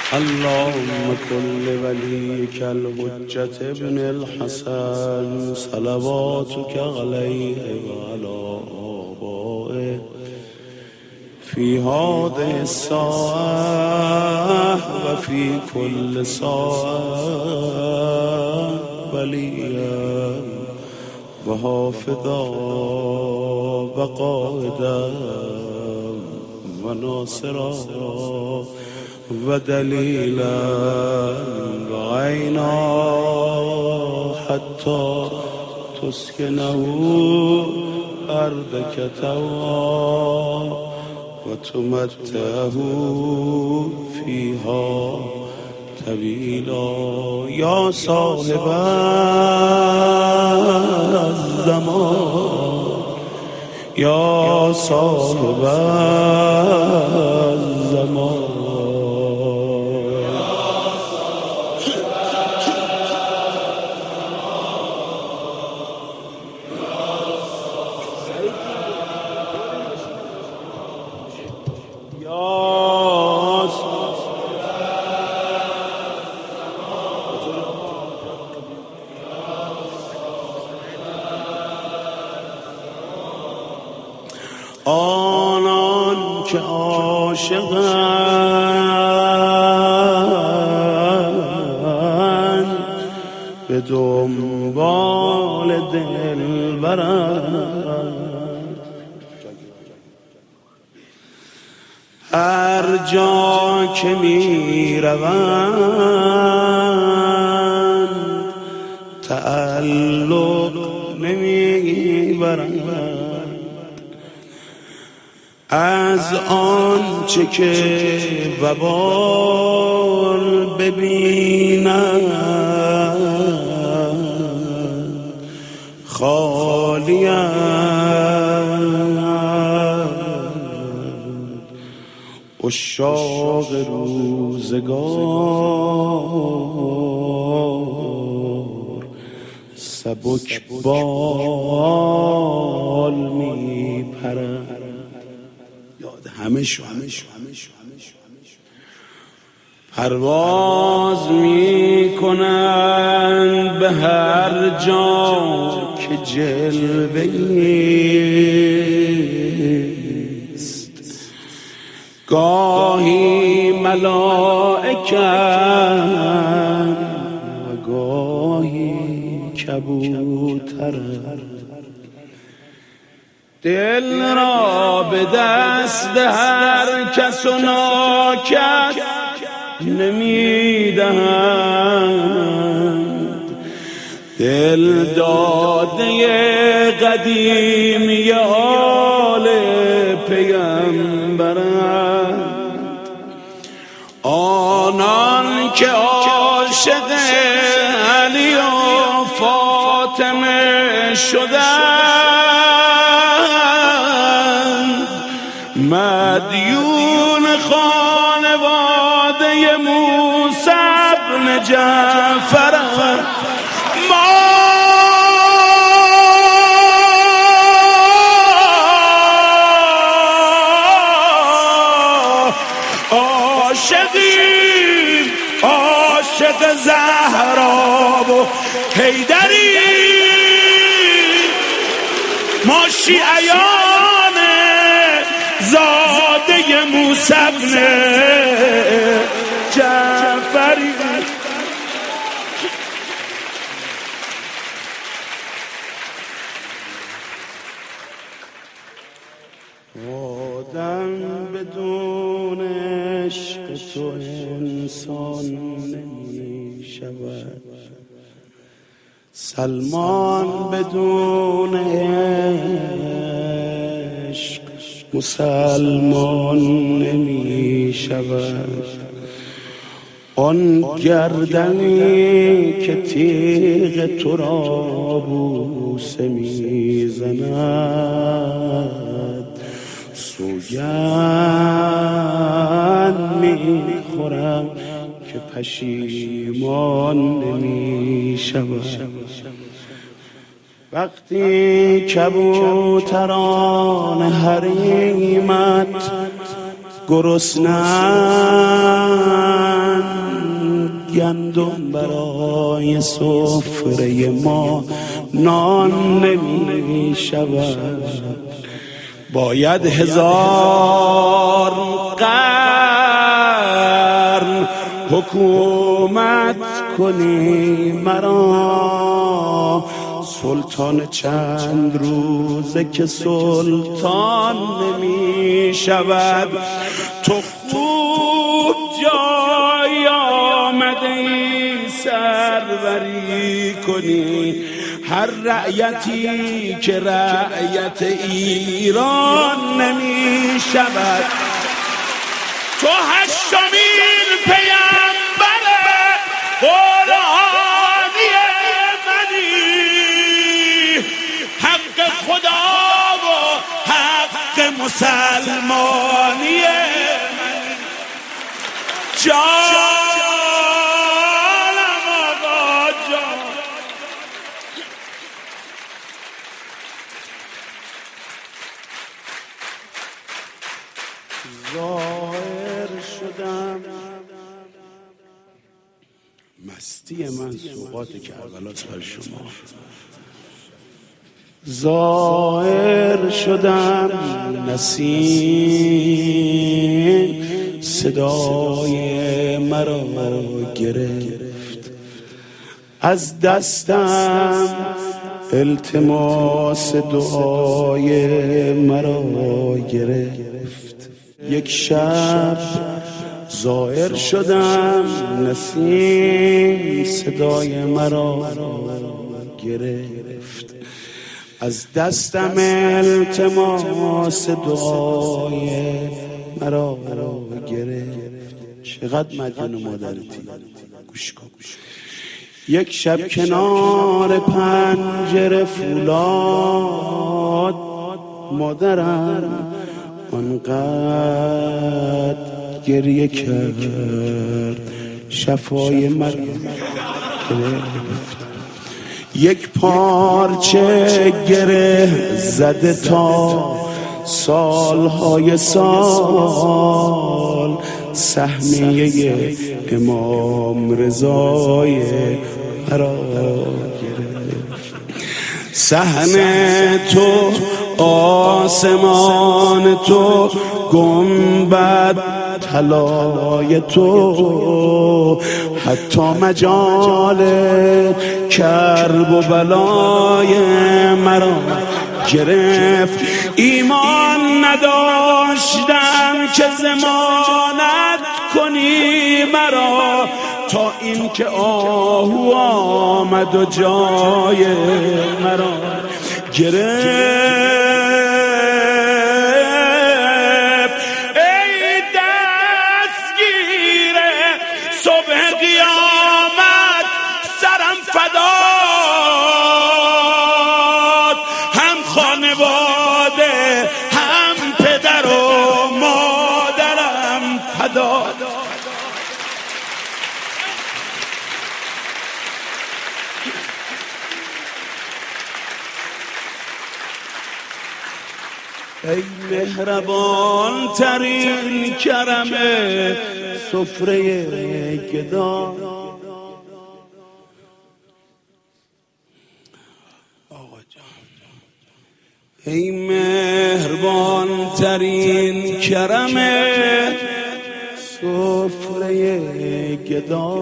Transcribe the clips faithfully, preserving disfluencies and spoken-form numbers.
اللهم كل وليك الحجة ابن الحسن صلواتك عليه وعلى آبائه في هذه الساعة وفي كل ساعة وليا وحافظا وقائدا وناصرا ودليلا وعينا حتى تسكنه أرضك طوعا وتمتعه فيها طويلا يا صاحب الزمان يا صاحب الزمان آنان که عاشقند به دنبال دل برند هر جا که می روند تعلق نمی برند از آنچه که وبال ببینند خالی‌اند عشاق روزگار سبک بال می پرند همه شو همه شو همه شو همه شو پرواز می کنند به هر جا که جلوه‌ایست گاهی ملائکند و گاهی کبوترند دل را به دست هر کس و ناکس نمی دهند دل داده قدیمی آل پیغمبرند آنان که عاشق علی و فاطمه شدند مدیون خانواده موسی بن جعفر ما عاشقیم عاشق زهرا و حیدری ما شیعیان زاده موسی بن جعفری آدم بدون عشق تو انسان نمی شود سلمان بدون عشق مسلمان نمی شود آن گردنی که تیغ تو را بوسه می زند سوگند می خورم که پشیمان نمی شود وقتی کبوتران حریمت گرسنه‌اند گندم برای سفره ما نان نمی شود. باید هزار قرن حکومت کنی مرا، سلطان چند روزه که سلطان نمی شود. تو خوب جای آمده ای سروری کنی هر رعیتی که رعیت ایران نمی شود. تو هشتمین پیامبر قرآنی منی، حق خدا و حق مسلمانی منی. جانم آقا جان، ظاهر شدم مستی من سوقات کربلاست بر شما. ظاهر شدم نسیم صدای مرا گرفت، از دستم التماس دعای مرا گرفت. یک شب ظاهر شدم نسیم صدای مرا گرفت، از دستم التماس دعای مرا گرفت. چقدر مدیون و مادرتی، گوش کن. یک شب کنار پنجره فولاد مادرم آنقدر گریه کرد شفای مرا گرفت. یک پارچه گره زده تا سالهای سال سهمیه امام رضای مرا گرفت. صحن تو، آسمان تو، گنبد طلای تو، حتی مجال کرب و بلای مرا گرفت. ایمان نداشتم که ضمانت کنی مرا، تا این که آهو آمد و جای مرا گرفت. ای دستگیر صبح قیامت سرم فدات، هم خانواده هم پدر و مادرم فدات. ای مهربان ترین کرم سفره گدا، ای مهربان ترین کرم سفره گدا،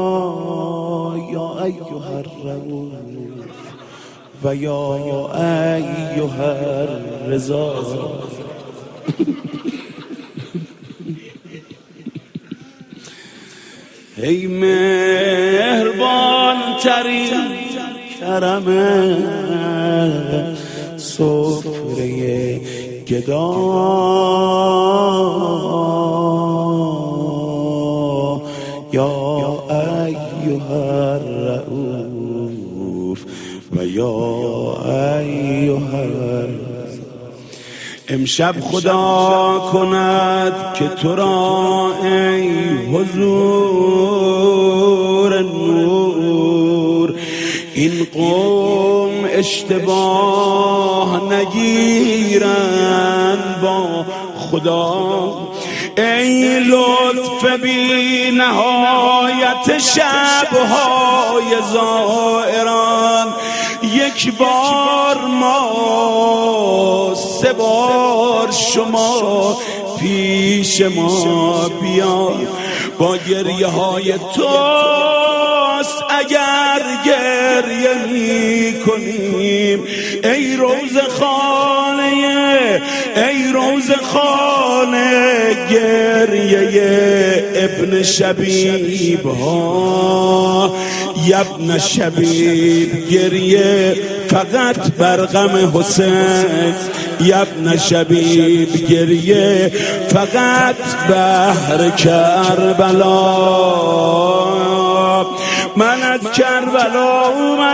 یا ایها الرؤوف و یا ایها الرضا. ای مهربان ترین کرم سفره گدا، یا ایها الرؤوف و یا ایها الرضا. امشب خدا کند که تو را ای حضور نور این قوم اشتباه نگیرند با خدا. ای لطف بی نهایت شبهای زائران، یک بار ما، سه بار شما پیش ما بیا. با گریه های توست اگر گریه می کنیم. ای روز خانه، ای روز خانه گریه ابن شبیب ها. ابن شبیب گریه فقط بر غم حسین. ابن شبیب گریه فقط بهر کربلا. من از کربلا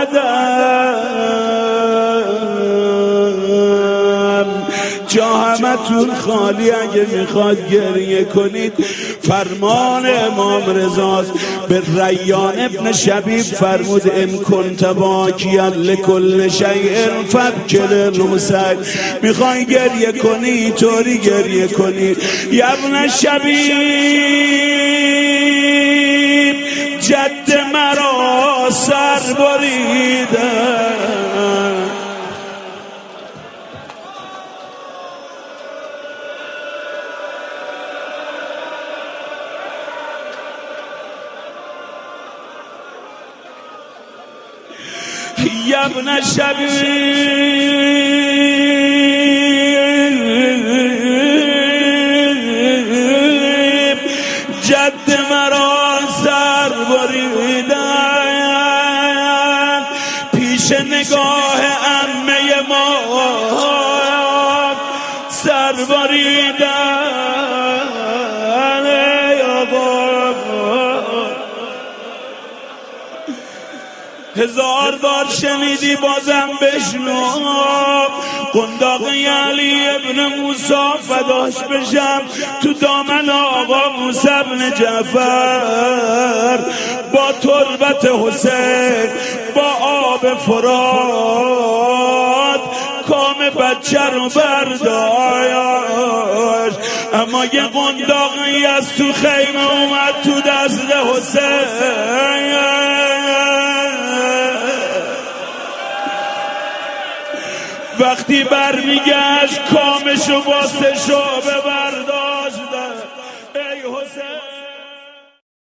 اومدم، جا همتون خالی. اگه میخواد گریه کنید فرمان امام رضاست. به ریان ابن شبیب فرمود ان کنت باکیا لکل شیء فابکل الحسین. میخوای گریه کنی طوری گریه کنی. ابن شبیب جد مرا سر بریده، ابن شبیب جد مرا سر بریدن، پیش نگاه عمه ما سر بریدن. هزار بار شنیدی بازم بشنو. قنداق علی ابن موسی فداش بشم تو دامن آقا موسی ابن جعفر، با تربت حسین با آب فرات کام بچه رو برداشت. اما یه قنداقی از تو خیمه اومد تو دست حسین. وقتی برمیگشت کامشو واسه شو ببرد